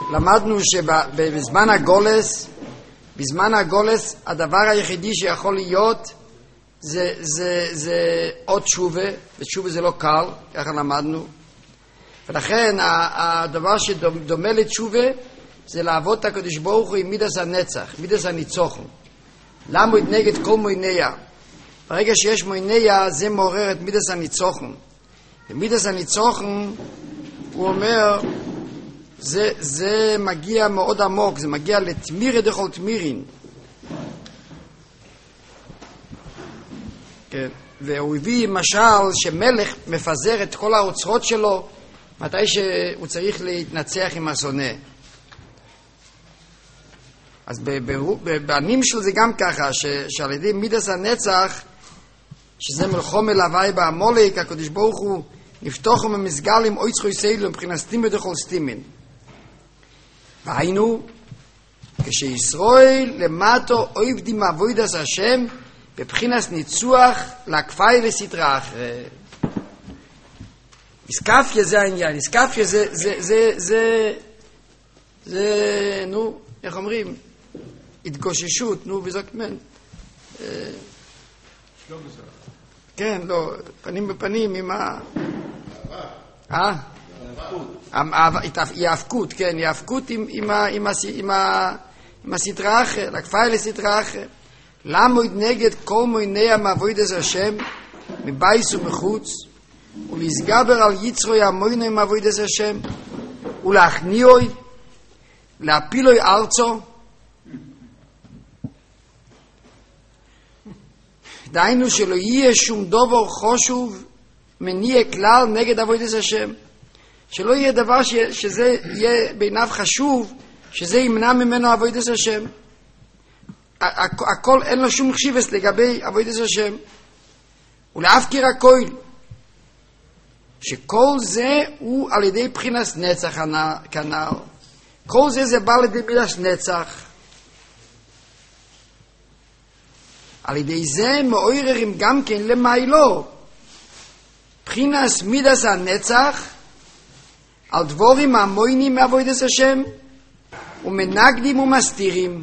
למדנו שבזמן הגולס, בזמן הגולס הדבר היחידי שיכול להיות זה עוד תשובה, ותשובה זה לא קל, ככה למדנו. ולכן הדבר שדומה לתשובה זה לעבוד את הקדוש ברוך הוא עם מידס הנצח, מידס הניצוחון. למה הוא נגד כל מויניה? ברגע שיש מויניה זה מעורר את מידס הניצוחון. ומידס הניצוחון הוא אומר זה מגיע מאוד עמוק, זה מגיע לתמירה דכל תמירין. כן. והוא הביא משל שמלך מפזר את כל האוצרות שלו מתי שהוא צריך להתנצח עם השונא. אז בנים שלו זה גם ככה, שעל ידי מידס הנצח, שזה מלחום אל הוואי בעמולק, הקדוש ברוך הוא נפתוחו ממסגלים אויצחו יסיילו מבחינת סטימן דכל סטימן. והיינו, כשישראל למטו עובדים עבודת השם בבחינת ניצוח להקפאי לסדרה אחרי. איסקפיה זה העניין, איסקפיה זה נו, איך אומרים? התגוששות, נו, וזקמן. כן, לא, פנים בפנים עם יאבקות, כן, יאבקות עם הסדרה אחר, להקפאי לסדרה אחר. למה נגד כל מויניה מעבודת השם מבייס ומחוץ ולהסגבר על יצרוי המויניה מעבודת השם ולהכניעוי להפילוי ארצו, דהיינו שלא יהיה שום דבר חשוב מניע כלל נגד עבודת השם, שלא יהיה דבר שזה יהיה בעיניו חשוב שזה ימנע ממנו עבודת השם. הכל אין לו שום חשיבות לגבי עבודת השם. ולהפקיר הכל, שכל זה הוא על ידי בחינת נצח כנ"ל. כל זה בא לידי מידס נצח. על ידי זה מעוררים גם כן למיילו בחינת מידס הנצח על דבורים המוינים מעבודת השם ומנגדים ומסתירים.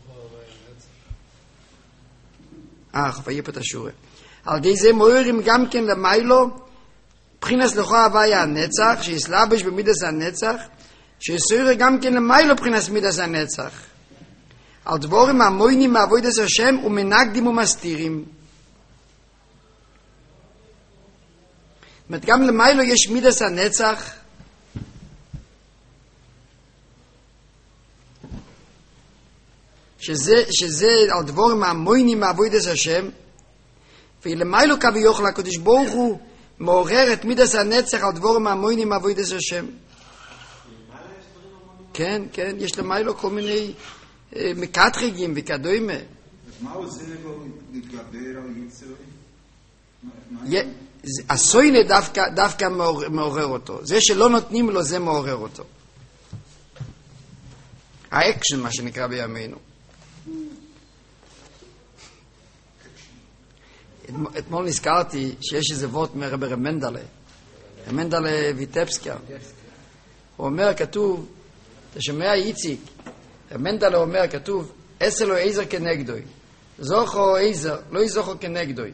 חפאי פתשורה. על ידי זה מעוררים גם כן למיילו בחינת לכו הוויה הנצח שיסלבש במידס הנצח שיסעיר גם כן למיילו בחינת מידס הנצח על דבורים המוינים מעבודת השם ומנגדים ומסתירים. זאת אומרת, גם למיילו יש מידס הנצח שזה על דבורים המוינים מעבודת השם, ולמיילו כביכול הקדוש ברוך הוא מעורר את מידס הנצח על דבורים המוינים מעבודת השם. כן, כן, יש למיילו כל מיני מקטרגים וכדומה. אז מה עוזר לו להתגבר על יצר? הסוינה דווקא מעורר אותו. זה שלא נותנים לו זה מעורר אותו. האקשן מה שנקרא בימינו. אתמול נזכרתי שיש איזה וורט מרבי מנדלה, מנדלה ויטבסקי. הוא אומר, כתוב, אתה שומע איציק, מנדלה אומר, כתוב, עשה לו עזר כנגדוי, זוכו עזר, לא יזוכו כנגדוי.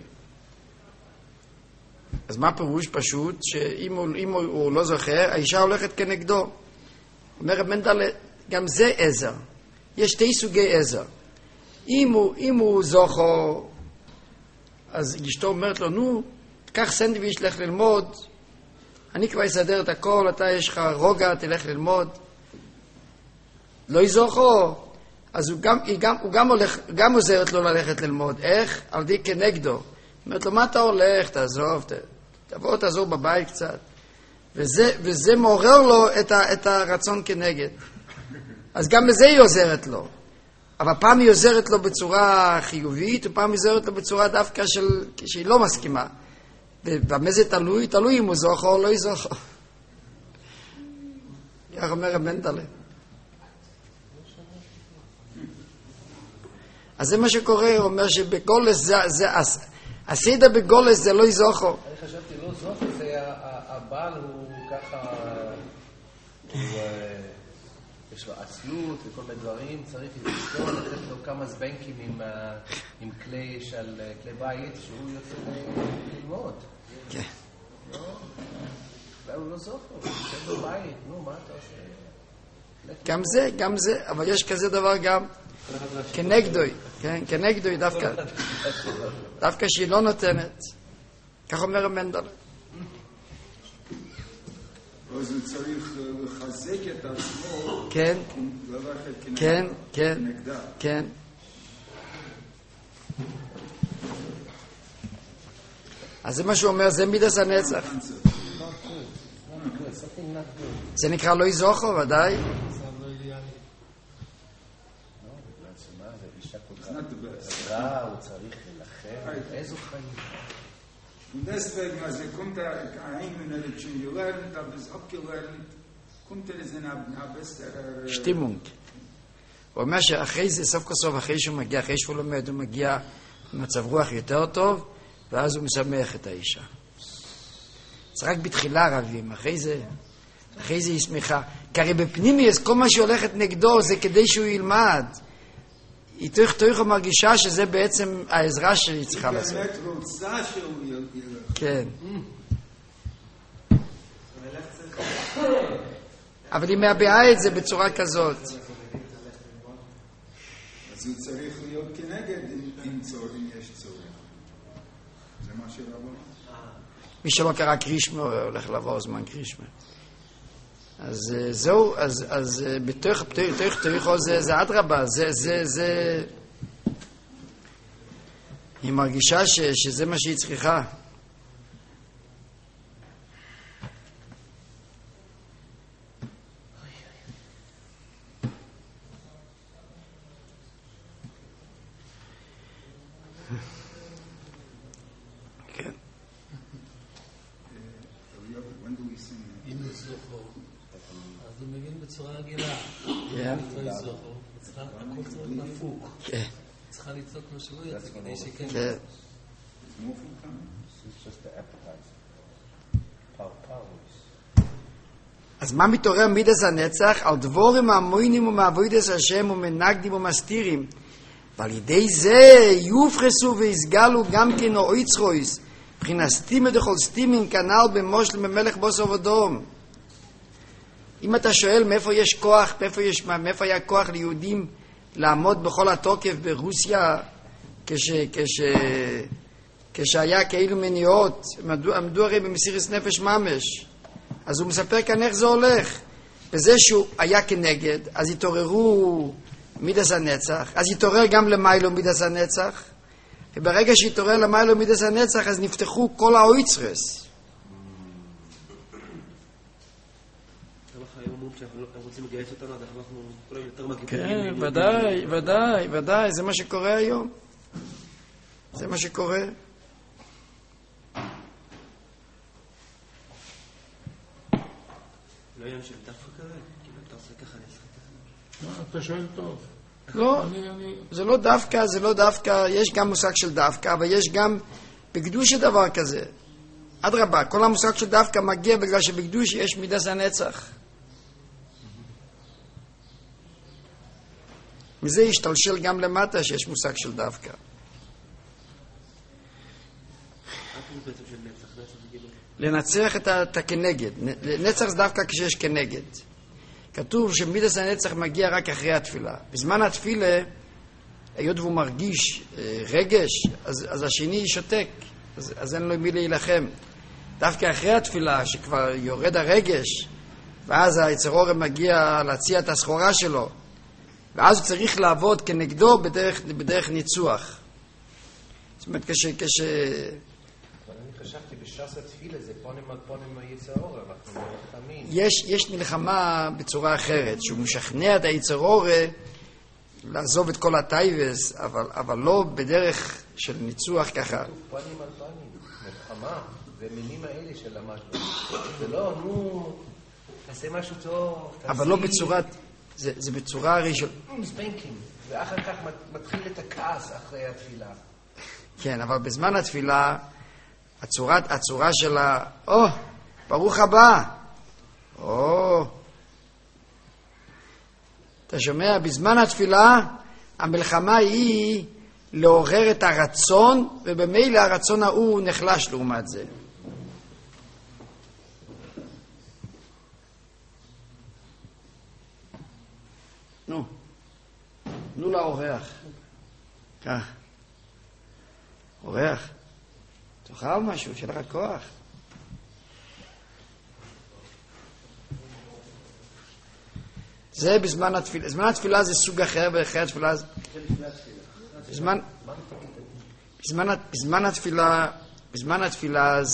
אז מה פירוש פשוט? שאם הוא לא זוכר, האישה הולכת כנגדו. אומר מנדלה, גם זה עזר. יש שתי סוגי עזר. אם הוא זוכו, אז אשתו אומרת לו, נו, קח סנדוויץ', לך ללמוד, אני כבר אסדר את הכל, אתה יש לך רוגע, תלך ללמוד. לא יזוכו, אז הוא גם עוזרת לו ללכת ללמוד. איך? על ידי כנגדו. אומרת לו, מה אתה הולך? תעזוב, תבוא, תעזור בבית קצת. וזה מעורר לו את הרצון כנגד. אז גם בזה היא עוזרת לו. אבל פעם היא עוזרת לו בצורה חיובית, ופעם היא עוזרת לו בצורה דווקא שהיא לא מסכימה. ובמה זה תלוי? תלוי אם הוא זוכו או לא יזוכו. איך אומר מנדלה. אז זה מה שקורה, הוא אומר שבגולס הסדר בגולס זה לא יזוכו. אני חשבתי לא זוכו, זה הבעל הוא ככה, יש לו עצלות וכל מיני דברים, צריך לזכור לתת לו כמה זבנקים עם כלי של כלי בית שהוא יוצא ללמוד. כן. הוא לא זוכר, הוא יושב בבית, נו, מה אתה עושה? גם זה, אבל יש כזה דבר גם כנגדוי, כן, כנגדוי דווקא שהיא לא נותנת. כך אומר מנדל. אז הוא צריך לחזק את עצמו, כן, כן, כן, כן. אז זה מה שהוא אומר, זה מידס הנצח. זה נקרא לא יזוכו, ודאי. הוא צריך ללחם, איזו חיים. Und deswegen, also kommt ein Minute schon gelernt, aber es abgelernt, kommt es in einer besseren... שטימונג. הוא אומר שאחרי זה, סוף כל סוף, אחרי שהוא מגיע, אחרי שהוא לומד, הוא מגיע במצב רוח יותר טוב, ואז הוא משמח את האישה. זה רק בתחילה רבים, אחרי זה היא שמחה. כי הרי בפנימיות, כל מה שהולכת נגדו זה כדי שהוא ילמד. היא תוך מרגישה שזה בעצם העזרה שהיא צריכה לעשות. היא באמת רוצה שהוא ילך. כן. אבל היא מביעה את זה בצורה כזאת. אז הוא צריך להיות כנגד אם יש צורך. זה מה שרבו. מי שלא קרא קרישמה הולך לעבור זמן קרישמה. אז זהו, אז בתוך זה אדרבה, זה היא מרגישה שזה מה שהיא צריכה. כן. אז הוא מבין בצורה רגילה. כן. הכל צריך לפוק. כן. צריכה לצעוק מה שלא יצא כדי שכן. כן. אז מה מתעורר מידס הנצח? על דבורים המוינים ומעבוידס השם ומנגדים ומסתירים. ועל ידי זה יופחסו ויסגלו גם כן אויצרויס. מבחינה סתימה דכל סתימין כנ"ל במושל במלך בוסר ודום. אם אתה שואל מאיפה יש כוח, מאיפה היה כוח ליהודים לעמוד בכל התוקף ברוסיה כשהיה כאילו מניעות, עמדו הרי במסירת נפש ממש. אז הוא מספר כאן איך זה הולך. בזה שהוא היה כנגד, אז התעוררו מידס הנצח, אז התעורר גם למיילו מידס הנצח, וברגע שהתעורר למיילו מידס הנצח, אז נפתחו כל האויצרס. כן, ודאי, זה מה שקורה היום. זה מה שקורה. לא יום של דווקא כזה? כאילו אתה עושה ככה, אני עושה ככה. אתה שואל טוב. לא, זה לא דווקא, יש גם מושג של דווקא, אבל יש גם בקדוש דבר כזה. אדרבה, כל המושג של דווקא מגיע בגלל שבקדוש יש מידס הנצח. מזה ישתלשל גם למטה שיש מושג של דווקא. לנצח את הכנגד. נצח זה דווקא כשיש כנגד. כתוב שמידס הנצח מגיע רק אחרי התפילה. בזמן התפילה, היות והוא מרגיש רגש, אז השני שותק, אז אין לו מי להילחם. דווקא אחרי התפילה, שכבר יורד הרגש, ואז היצר אור מגיע להציע את הסחורה שלו, ואז הוא צריך לעבוד כנגדו בדרך ניצוח. זאת אומרת, אני חשבתי בש"ס התפילה, זה פונים היצר אור, אנחנו לא תמיד. יש מלחמה בצורה אחרת, שהוא משכנע את היצר אור לעזוב את כל הטייבס, אבל לא בדרך של ניצוח ככה. פנים על פנים, מלחמה, זה מינים האלה שלמדנו. זה לא, נו, תעשה משהו טוב, אבל לא בצורת, זה בצורה ראשונה. ספנקים, ואחר כך מתחיל את הכעס אחרי התפילה. כן, אבל בזמן התפילה, הצורה שלה, ברוך הבא. אתה שומע? בזמן התפילה המלחמה היא לעורר את הרצון, ובמילא הרצון ההוא נחלש לעומת זה. נו לאורח. כך. אורח. תאכל משהו, שיהיה לך כוח. זה בזמן התפילה. בזמן התפילה זה סוג אחר, ואחרי התפילה זה... בזמן התפילה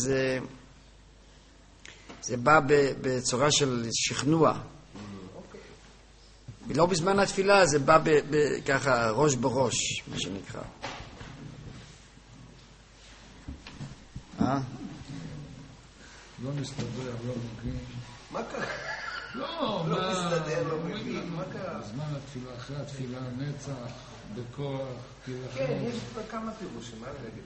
זה בא בצורה של שכנוע. ולא בזמן התפילה, זה בא ככה ראש בראש, מה שנקרא. לא מסתדר, לא מבין. מה קרה? לא מסתדר, לא מבין, מה קרה? בזמן התפילה, אחרי התפילה, נצח, בכוח, כן, יש כמה פירושים, מה להגיד?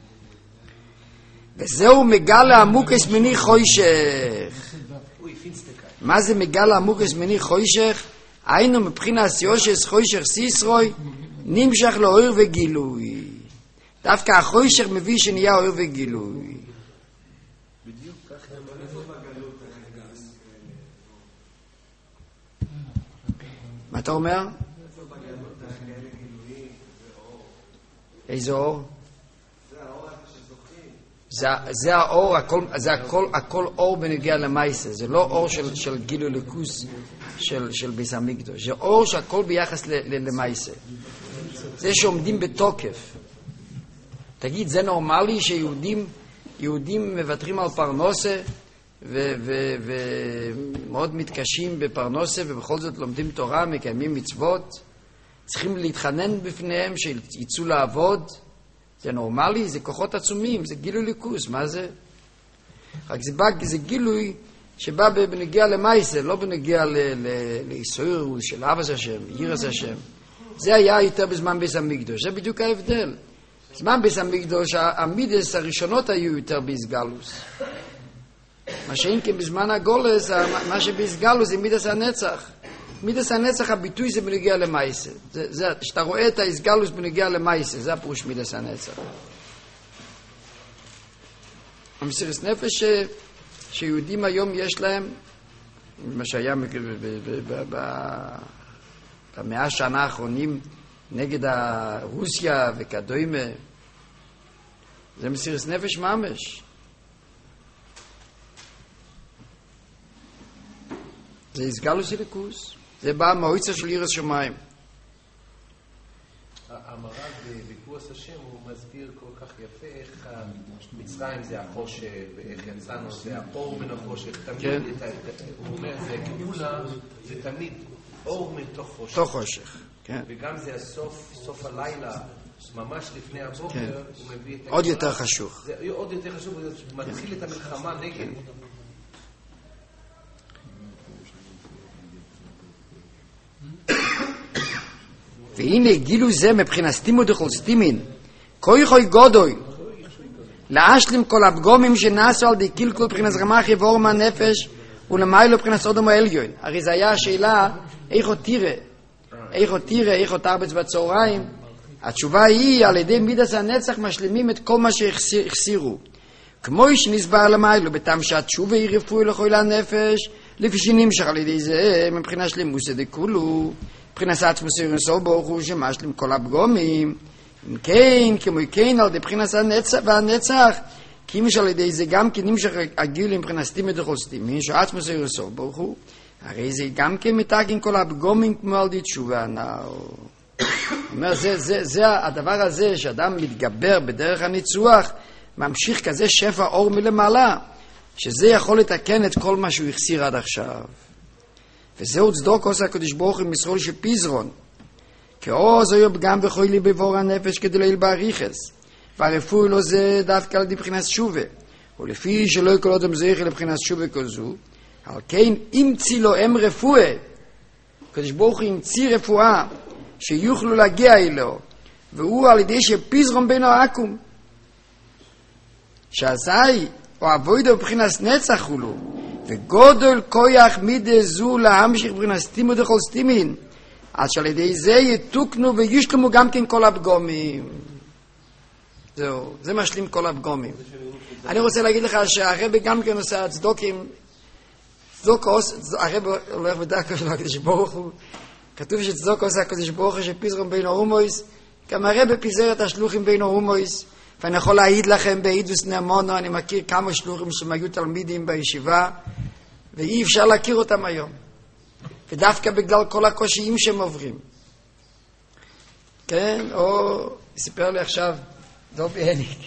וזהו מגל העמוקס מני חוישך. מה זה מגל העמוקס מני חוישך? היינו מבחינת יושש חוישך סיסרוי נמשך לאור וגילוי. דווקא החוישך מביא שנהיה אור וגילוי. בדיוק ככה. מה אתה אומר? איזה אור? זה האור, הכל אור בנגיע למייסה. זה לא אור של גילוי לקוס של ביס המקדוש. זה אור שהכל ביחס למייסה. זה שעומדים בתוקף. תגיד, זה נורמלי שיהודים מוותרים על פרנסה ומאוד מתקשים בפרנסה ובכל זאת לומדים תורה, מקיימים מצוות, צריכים להתחנן בפניהם שיצאו לעבוד? זה נורמלי? זה כוחות עצומים, זה גילוי ליכוס, מה זה? רק זה גילוי שבא בנגיע למייסה, לא בנגיע ליסויר של אבס השם, ירס השם. זה היה יותר בזמן ביס המקדוש, זה בדיוק ההבדל. בזמן ביס המקדוש, המידס הראשונות היו יותר ביסגלוס. מה שאין כי בזמן הגולס, מה שביסגלוס זה מידס הנצח. מידס הנצח, הביטוי זה בנגיע למייסה. שאתה רואה את ההסגלוס בנגיע למייסה, זה הפירוש מידס הנצח. המסירות נפש שיהודים היום יש להם, מה שהיה במאה השנה האחרונים נגד רוסיה וכדומה, זה מסירות נפש ממש. זה הסגלוס אלוקוס. זה בא מהמועצה של יראת שמיים. המר"ל בקורס השם הוא מסביר כל כך יפה איך מצרים זה החושך ואיך יצאנו זה האור מן החושך. כן. הוא אומר זה גאולה, זה תמיד אור מתוך חושך. תוך חושך, כן. וגם זה סוף הלילה, ממש לפני הבוקר, כן. הוא מביא את עוד יותר חשוך. זה עוד יותר חשוב, הוא מתחיל את המלחמה נגד. והנה גילו זה מבחינת סתימו דכל סתימין כוי חוי גודוי להשלים כל הפגומים שנעשו על די קילקול מבחינת רמחי ואור מהנפש ולמיילו מבחינת אודם העליון. הרי זה היה השאלה איך עוד תראה איך עוד תרבץ בצהריים. התשובה היא על ידי מידס הנצח משלימים את כל מה שהחסירו, כמו שנסבר למיילו בטעם שהתשובה היא רפואי לכל הנפש לפי שנמשך על ידי זה מבחינת שלימוס דכולו מבחינת עצמוס ירנסו ברוך הוא שמשלים כל הפגומים. אם כן, כמו כן על מבחינת הנצח והנצח כי משל ידי זה גם כן נמשך הגיל מבחינת סתימה דכל סתימה שעצמוס ירנסו ברוך הוא, הרי זה גם כן מתקן כל הפגומים כמו על די תשובה הנ"ל. אומר, זה הדבר הזה שאדם מתגבר בדרך הניצוח, ממשיך כזה שפע אור מלמעלה, שזה יכול לתקן את כל מה שהוא החסיר עד עכשיו. וזהו צדוק עושה הקדוש ברוך הוא מסרול שפיזרון, כאוז היו פגם וחוילי בבור הנפש כדי להיל בעריכס, והרפואי לו זה דווקא על די בחינת שובה, ולפי שלא יכל אדם זכר לבחינת שובה כזו, על כן ימציא לו הם רפואה, הקדוש ברוך הוא ימציא רפואה, שיוכלו להגיע אלו, והוא על ידי שפיזרון בין העקום, שעזי, או אבוידו בבחינת נצח הולו, וגודל כוח מידה זו להמשיך ברינה סתימו דכל סתימין, עד שעל ידי זה יתוקנו וישלמו גם כן כל הפגומים. זהו, זה משלים כל הפגומים. אני רוצה להגיד לך שהרבי גם כן עושה הצדוקים, הרבי הולך בדרכו של הקדוש ברוך הוא, כתוב שצדוק עושה הקדוש ברוך הוא שפיזרום בין האומויס, גם הרבי פיזר את השלוחים בין האומויס, ואני יכול להעיד לכם בעידוס נאמונו, אני מכיר כמה שלוחים שהם היו תלמידים בישיבה, ואי אפשר להכיר אותם היום. ודווקא בגלל כל הקושיים שהם עוברים. כן, או סיפר לי עכשיו דובי הניק.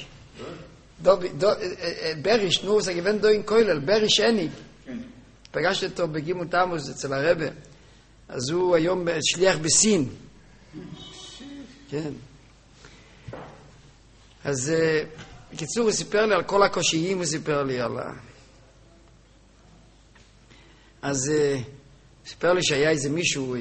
בריש, נו, זה גוון דוין קוילל, בריש הניק. פגשתי אותו בגימול תמוז אצל הרבי. אז הוא היום שליח בסין. כן. אז בקיצור הוא סיפר לי על כל הקושיים, הוא סיפר לי על אז סיפר לי שהיה איזה מישהו,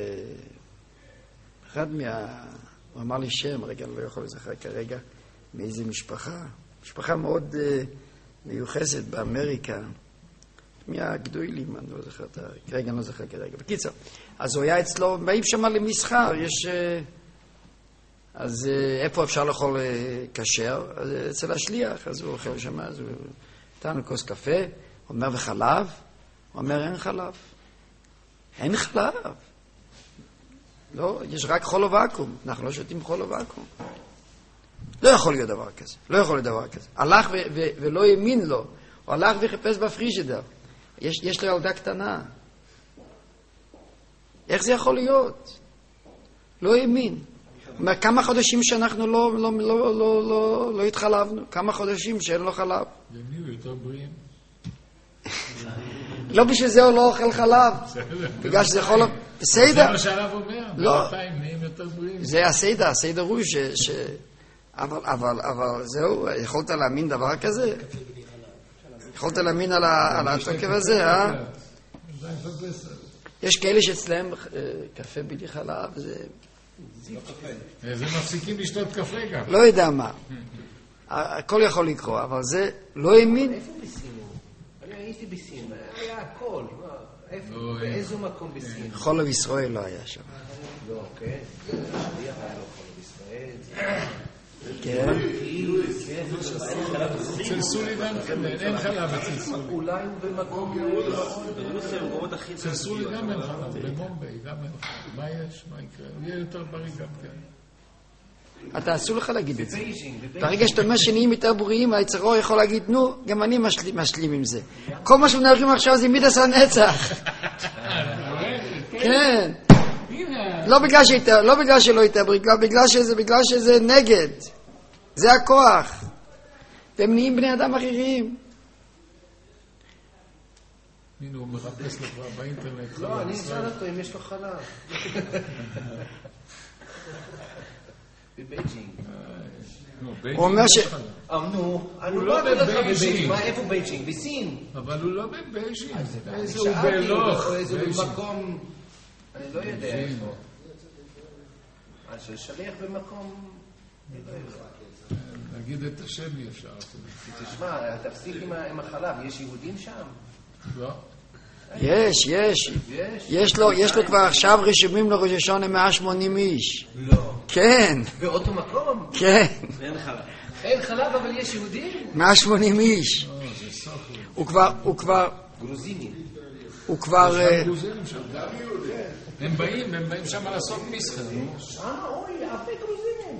אחד הוא אמר לי שם, רגע, אני לא יכול לזכר כרגע, מאיזה משפחה מאוד מיוחסת באמריקה, מהגדולים, אני לא זוכר, כרגע אני לא זוכר כרגע. בקיצור, אז הוא היה אצלו, באים שם למסחר, אז איפה אפשר לאכול כשר? אצל השליח, אז הוא אוכל שם, אז הוא נתן לו כוס קפה, הוא אומר וחלב? הוא אומר אין חלב. אין חלב. לא, יש רק חול וואקום. אנחנו לא שותים חול וואקום. לא יכול להיות דבר כזה. לא יכול להיות דבר כזה. הלך ולא האמין לו. הוא הלך וחיפש בפריג'ידר. יש לו ילדה קטנה. איך זה יכול להיות? לא האמין. אומר, כמה חודשים שאנחנו לא התחלבנו. כמה חודשים שאין לו חלב. ומי הוא יותר בריאים? לא בשביל זה הוא לא אוכל חלב. בגלל שזה יכול... בסדר. זה מה שהרב אומר. לא. בינתיים נהיים יותר בריאים. זה הסדר הוא אבל זהו, יכולת להאמין דבר כזה? יכולת להאמין על התוקף הזה, אה? יש כאלה שאצלהם קפה בלי חלב, זה... זה מפסיקים לשתות קפה גם. לא יודע מה. הכל יכול לקרוא, אבל זה לא האמין. איפה בסין? אני הייתי בסין, היה הכל. באיזו מקום בסין? חולב ישראל לא היה שם. לא, כן. היה לו חולב ישראל. כן. אצל סולי גם כן, אין חלב אצל סולי. אולי הוא במקום... אצל סולי גם אין חלב, במומביי גם אין חלב. מה יש? מה יקרה? הוא יהיה יותר בריא גם כן. אתה אסור לך להגיד את זה. ברגע שאתה אומר שנהיים יותר בריאים, היצרו יכול להגיד, נו, גם אני משלים עם זה. כל מה שמנהלים עכשיו זה מידס הנצח. כן. לא בגלל שלא יותר בריא, בגלל שזה נגד. זה הכוח. והם נהיים בני אדם אחרים. הנה, הוא מחפש לך באינטרנט. לא, אני אשאל אותו אם יש לו חלב. בבייג'ינג. הוא אומר ש... נו, אני לא בבייג'ינג. מה, איפה בייג'ינג? בסין. אבל הוא לא בבייג'ינג. איזה הוא שאלתי בלוך. או איזה מקום... אני לא יודע איפה. אז ששליח במקום... נגיד את השם אי אפשר. תשמע, תפסיק עם החלב. יש יהודים שם? לא. יש לו כבר עכשיו רשומים לראש השונה 180 איש. לא. כן. באותו מקום? כן. אין חלב, אבל יש יהודים? 180 איש. הוא כבר... גרוזינים. הוא כבר... הם באים שם לעשות מסחר. אוי, הרבה גרוזינים.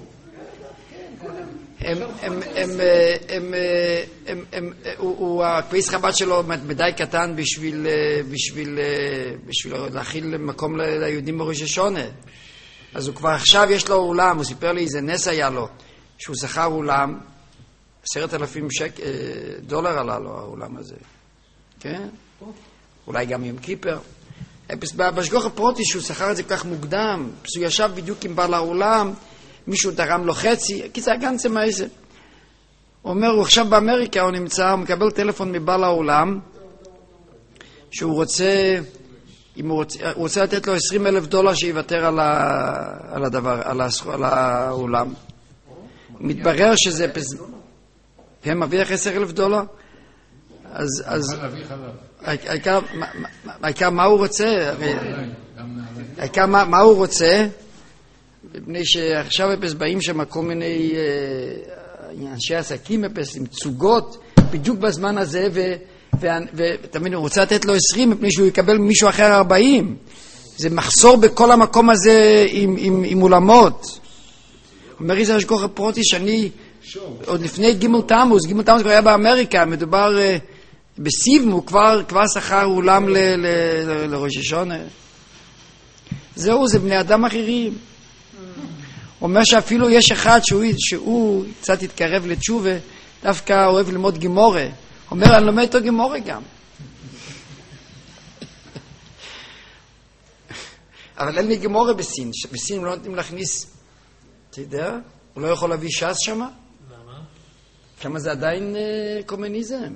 הוא הכביס חב"ד שלו מדי קטן בשביל להכיל מקום ליהודים בראש השונה. אז הוא כבר עכשיו יש לו אולם, הוא סיפר לי איזה נס היה לו, שהוא שכר אולם, 10,000 דולר עלה לו האולם הזה. כן? אולי גם יום כיפר. בשגוח הפרוטי שהוא שכר את זה כך מוקדם, הוא ישב בדיוק עם בעל האולם, מישהו תרם לו חצי, כי זה הגנצה מה איזה. הוא אומר, הוא עכשיו באמריקה, הוא נמצא, הוא מקבל טלפון מבעל האולם, שהוא רוצה, הוא רוצה לתת לו 20,000 דולר שיוותר על הדבר, על האולם. מתברר שזה, הם מביח 10,000 דולר, אז להביא חלב. העיקר מה הוא רוצה? העיקר מה הוא רוצה? מפני שעכשיו באים שם כל מיני אנשי עסקים עם צוגות בדיוק בזמן הזה, ותמיד הוא רוצה לתת לו 20 מפני שהוא יקבל מישהו אחר 40. זה מחסור בכל המקום הזה עם אולמות. אומר איזה השגוח פרוטי שאני עוד לפני ג' תמוז כבר היה באמריקה, מדובר בסיבם, הוא כבר שכר אולם לראש השונה. זהו, זה בני אדם אחרים. אומר שאפילו יש אחד שהוא קצת התקרב לתשובה, דווקא אוהב ללמוד גימורה. אומר, אני לומד אותו גימורה גם. אבל אין לי גימורה בסין. בסין לא נותנים להכניס, אתה יודע? הוא לא יכול להביא ש"ס שם? למה? כמה זה עדיין קומוניזם.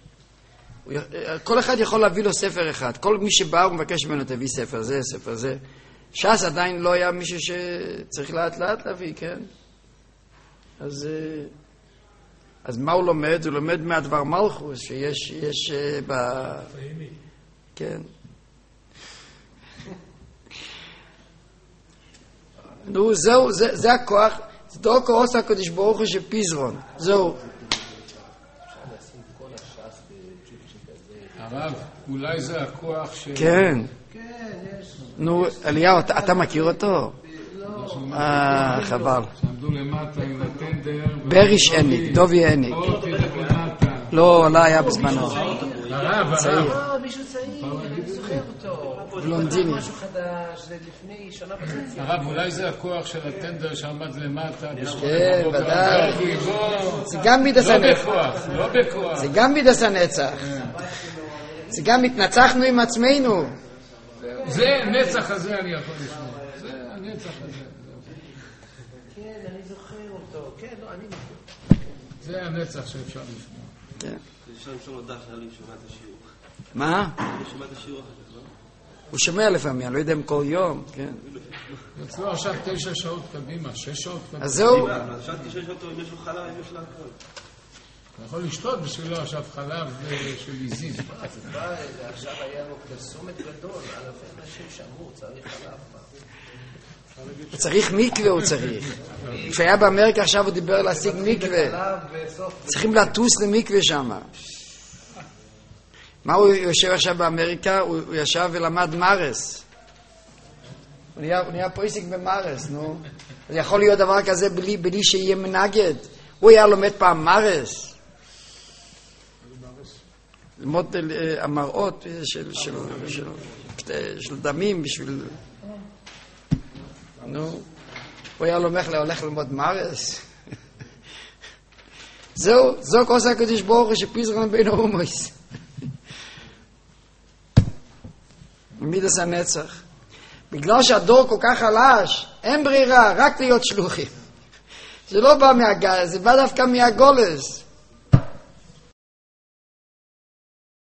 כל אחד יכול להביא לו ספר אחד. כל מי שבא הוא מבקש ממנו תביא ספר זה, ספר זה. ש"ס עדיין לא היה מישהו שצריך לאט לאט להביא, כן? אז מה הוא לומד? הוא לומד מהדבר מלכוס שיש ב... כן. נו, זהו, זה הכוח. זה דוקו עושה הקדוש ברוך הוא שפיזרון. זהו. הרב, אולי זה הכוח ש... כן. נו, אליהו, אתה מכיר אותו? חבל. שעמדו למטה עם הטנדר... בריש עניק, דובי עניק. לא, לא היה בזמנו. הרב. מישהו צעיר, אני זוכר אותו. בלונדיני. משהו חדש, זה לפני שנה וחצי. הרב, אולי זה הכוח של הטנדר שעמד למטה. כן, ודאי. זה גם מידס הנצח. לא בכוח. זה גם מידס הנצח. זה גם התנצחנו עם עצמנו. זה הנצח הזה אני יכול לשמוע. זה הנצח הזה. כן, אני זוכר אותו. כן, לא, אני מכיר. זה הנצח שאפשר לשמוע. כן. אפשר למשול לדעת שאני שומע את השיעור. מה? אני שומע את השיעור אחר כך, לא? הוא שומע לפעמים, אני לא יודע אם כל יום, כן. אצלו עכשיו 9 שעות קדימה, 6 שעות קדימה. אז זהו. שאלתי שיש אותו אם יש לו חלב, אם יש לו הכל. אתה יכול לשתות בשבילו עכשיו חלב של עיזים. עכשיו היה לו פרסומת גדול, אלפי אנשים שאמרו, צריך חלב. הוא צריך מקווה, הוא צריך. כשהיה באמריקה עכשיו הוא דיבר להשיג מקווה. צריכים לטוס למקווה שם. מה הוא יושב עכשיו באמריקה? הוא ישב ולמד מרס. הוא נהיה פויסיק במרס, נו. זה יכול להיות דבר כזה בלי שיהיה מנגד. הוא היה לומד פעם מרס. ללמוד המראות של דמים בשביל... נו, הוא היה הולך ללמוד מרס. זהו, זו כוס הקדוש ברוך הוא שפיזרון בין האומויס. מידס הנצח. בגלל שהדור כל כך חלש, אין ברירה, רק להיות שלוחים. זה לא בא מהגל, זה בא דווקא מהגולס.